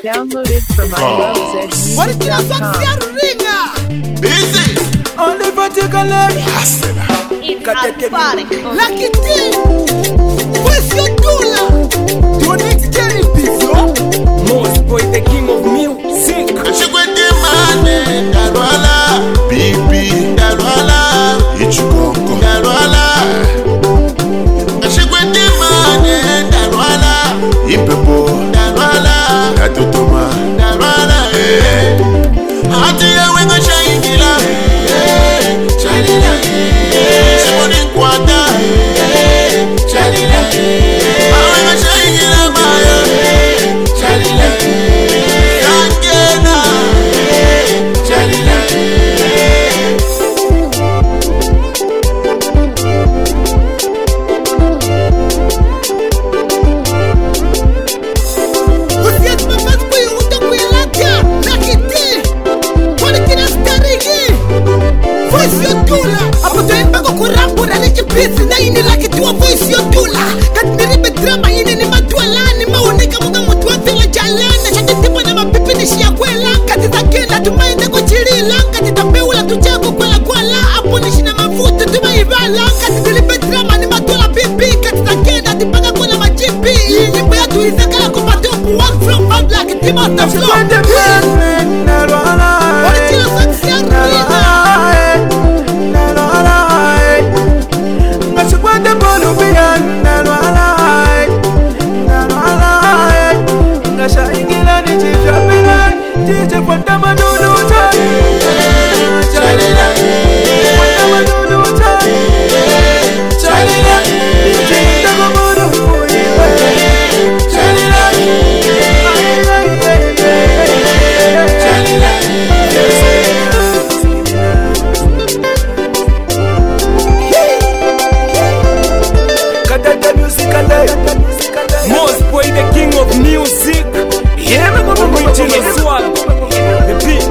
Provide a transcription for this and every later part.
Downloaded from ilovezmusic.com. Busy. Only particular Lucky team. Where's your dollar? Your next Jerry Pizzo. Most boy, the king of music. Ashigwete mane dalwala. Bibi dalwala. Ichukonko dalwala. Ashigwete mane dalwala. Impepo dalwala. Katutuma dalwala. Hati ya wenga shayingila. Chalila. Simoni kwata. Chalila. Awenga shayingila maya. Chalila. Yangena. Chalila. Usiet mamas kuyu utakuilaka. Lucky team. Wale kina starigi. Where's your dollar? Apo tuembako kurambura ni chipisi. Na ini lucky tuwa where's your dollar? Katiniribe drama ini ni matualani. Maoneka mga mtu wa vila jalana. Shakitipo na mapipi ni shia kwela. Katita kenda tumainde kuchirila. Katita peula tuchako kwela kwela. Apo ni shina mafuta tumaibala. Katiniribe drama ni matuala pipi. Katita kenda tipanga kuna majipi. Hii nyimbo ya tuizakala kupatopu. One from bad like team out the floor. Original saksi ya rina. Most boy, the king of music. Original swag. The beat.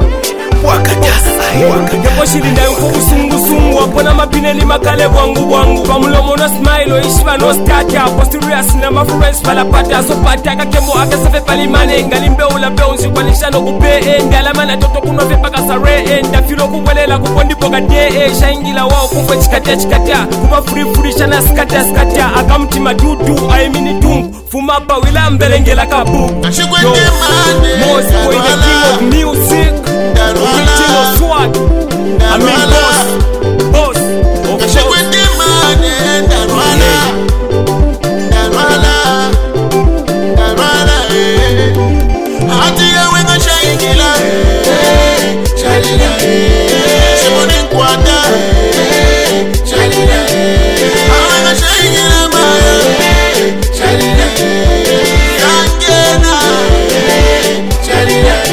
Yapo shilinda yuko usungu wapona mapineli makale bwangu Pamulomo no smile oishwa no stata Posterious na mafruens palapata So pata kakemo akasafe palimane Ngalimbe ula beonsi kwanisha no kupe Ndalama na toto kunofe paka sare Ndafilo kuwelela kupondipo kade Shaingila wao kumfwe chikatea Kuma furifurisha na skata Akamti madudu aimini dungu Fumapa wila mbelengela kabu Ashigwete mane Most boy, the king of music. Original swag. I mean boss of Ashigwete mane dalwala. Dalwala. Hati ya wenga shayingila. Chalila. Simoni kwata. Chalila. Awenga shayingila maya. Chalila. Yangena. Chalila.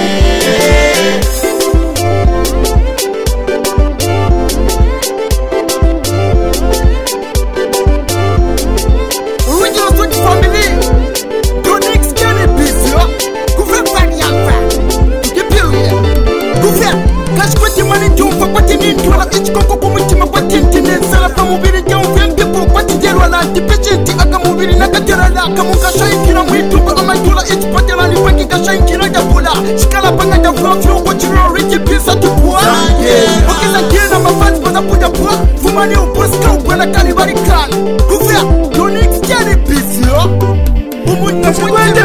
Original Switch family. Your next Jerry Pizzo. Kufa bani yapa. Tukipilia. Kufa. Kashkwati mani jumfa kwati nintula. Ichikoko kumutima kwati ntinezala. Kamubiri jamfe mpipo kwati jelwa la antipechenti. Akamubiri nakatera la. Kamukasha inkira mwitu. Akamatula ichipatela lipaki kasha inkira jabula. Shikala panga jafua flow kwa chiro Ricky Pizza tukua. Wakiza kina mafans pada puja pua. Fumani uposka upela kalibari kala. Kufa. Your next Jerry Pizzo. Umunya mwenye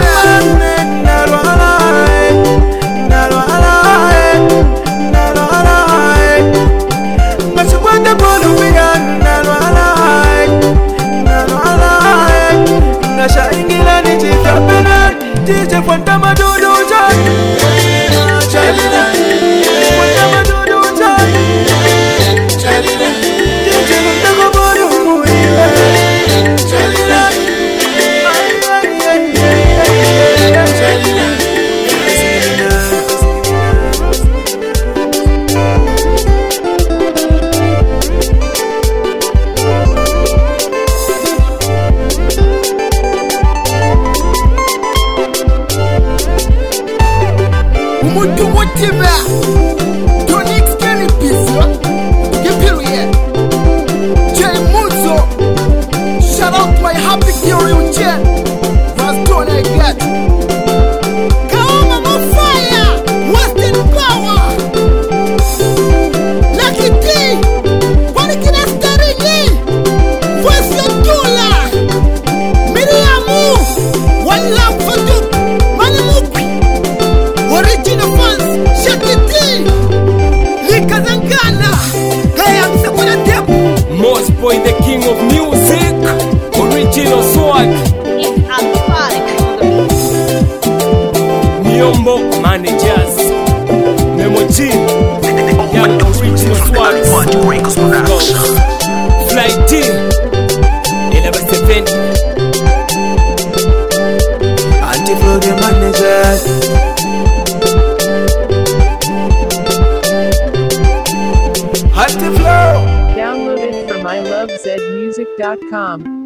Umutu mutima. Your next Jerry Pizzo. Tukipilia. Jay Muzo. Shout out my happy girl, you Jen. Rastone get. Come on, Colombo managers, Memo G, Young Original Swags, Fly D, 1170, Anti-Flow the managers. Download it from ilovezmusic.com.